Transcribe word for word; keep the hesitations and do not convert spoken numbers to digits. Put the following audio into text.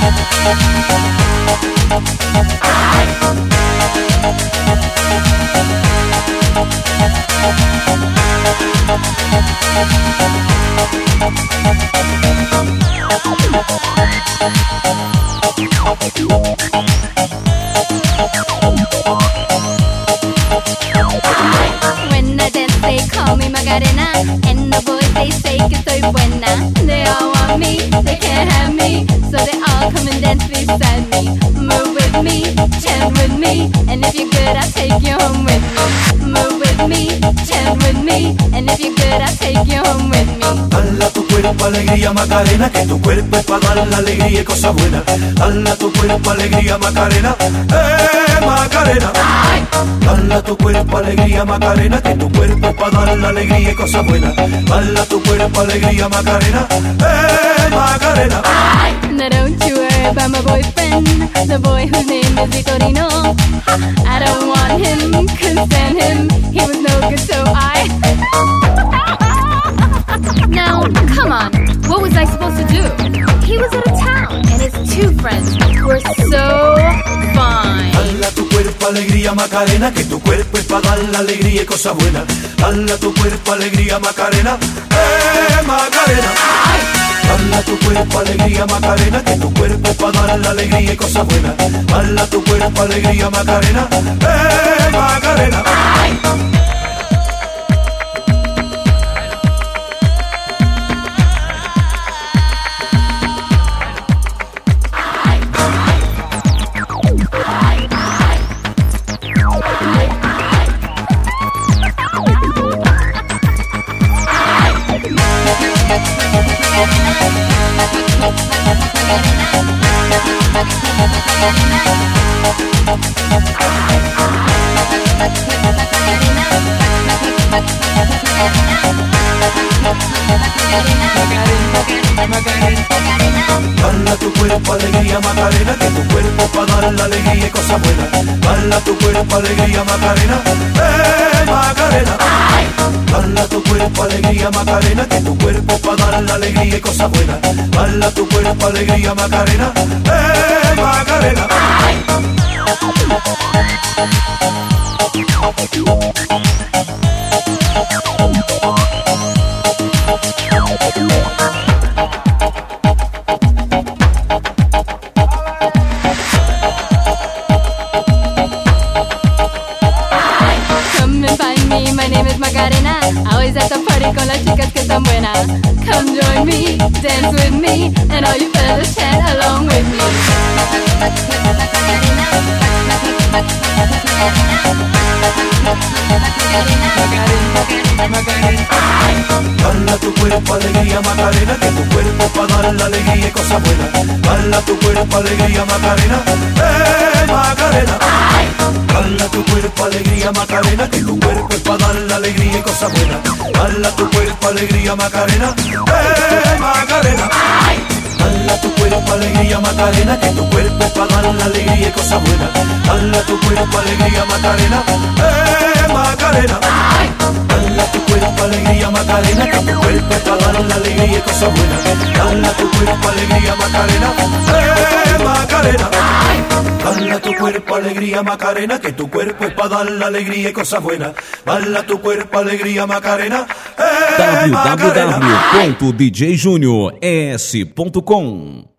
When I dance they call me Macarena, and the boys they say que soy buena. They all want me, they can't have me, so they all come and dance beside me. Move with me, chant with me, and if you're good I'll take you home with me. Move with me, chant with me, and if you're good I'll take you home with me. Dala tu cuerpo alegría Macarena, que tu cuerpo es para dar la alegría y cosas buenas. Dala tu cuerpo alegría Macarena, eh Macarena. Dala tu cuerpo alegría Macarena, que tu cuerpo es para dar la alegría y cosas buenas. Dala tu cuerpo alegría Macarena, eh Macarena. Now don't you worry about my boyfriend, the boy whose name is Vitorino. I don't want him, couldn't stand him, he was no good so I Now, come on, what was I supposed to do? He was out of town, and his two friends were so fine. Dala tu cuerpo alegría Macarena, que tu cuerpo es para dar la alegría y cosas buenas. Dala tu cuerpo alegría Macarena, eh Macarena. Dala tu cuerpo alegría Macarena, que tu cuerpo es para dar la alegría y cosas buenas. Dala tu cuerpo alegría Macarena, eh Macarena. Dala tu cuerpo alegría Macarena, que tu cuerpo para dar la alegría y cosas buenas. Dala tu cuerpo alegría Macarena, eh Macarena. Dala tu cuerpo alegría Macarena, que tu cuerpo para dar la alegría y cosas buenas. Dala tu cuerpo alegría Macarena, eh Macarena. Come and find me, my name is Macarena. Always at the party con las chicas que están buenas. Come join me, dance with me, and all you fellas chant along with me. Dala tu cuerpo alegría Macarena, que tu cuerpo para dar la alegría y cosas buenas. Dala tu cuerpo alegría Macarena, eh Macarena. Dala tu cuerpo alegría Macarena, que tu cuerpo es para dar la alegría y cosas buenas. Dala tu cuerpo alegría Macarena, eh Macarena. Dala tu cuerpo alegría Macarena, que tu cuerpo es para dar la alegría y cosas buenas. Dala tu cuerpo alegría Macarena, eh Macarena. Dala tu cuerpo alegría Macarena, que tu cuerpo es para dar la alegría y cosas buenas. Dala tu cuerpo alegría Macarena, eh Macarena. Dala tu cuerpo alegría Macarena, que tu cuerpo es para dar la alegría y cosas buenas. Dala tu cuerpo alegría Macarena, eh Macarena. w w w ponto d j junior s ponto com